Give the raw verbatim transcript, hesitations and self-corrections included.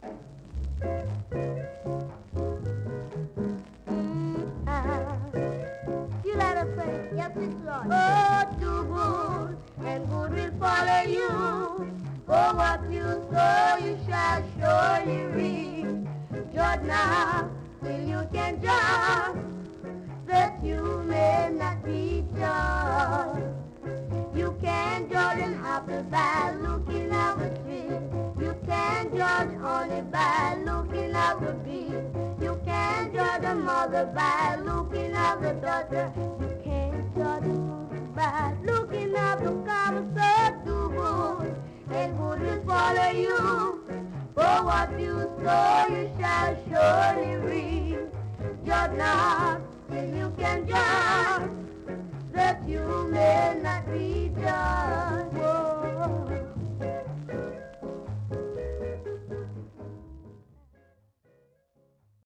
You let us say, Yes, Miss Lord. oh, do good, and good will follow you. For what you sow, you shall surely reap. Judge now, till you can judge, that you may not be judged. You can judge an apple by looking at the tree. You can judge only by looking at the bee. You can judge a mother by looking at the daughter. You can't judge a fool by looking at the common. So do good, and good will follow you. For what you sow, you shall surely reap. Judge not till you can judge, that you may not be judged.